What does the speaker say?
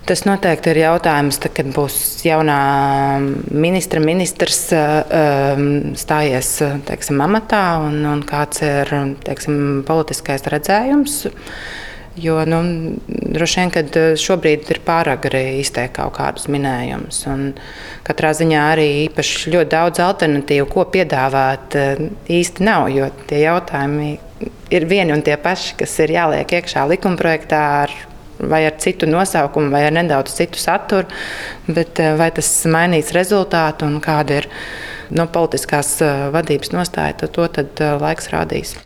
Tas noteikti ir jautājums, tad, kad būs jaunā ministrs stājies amatā un kāds ir politiskais redzējums. Jo droši vien, kad šobrīd ir pāragri izteikt kaut kādus minējumus. Katrā ziņā arī īpaši ļoti daudz alternatīvu, ko piedāvāt, īsti nav. Jo tie jautājumi ir vieni un tie paši, kas ir jāliek iekšā likumprojektā vai ar citu nosaukumu, vai ar nedaudz citu saturu. Bet vai tas mainīs rezultātu un kāda ir politiskās vadības nostāja, to tad laiks rādīs.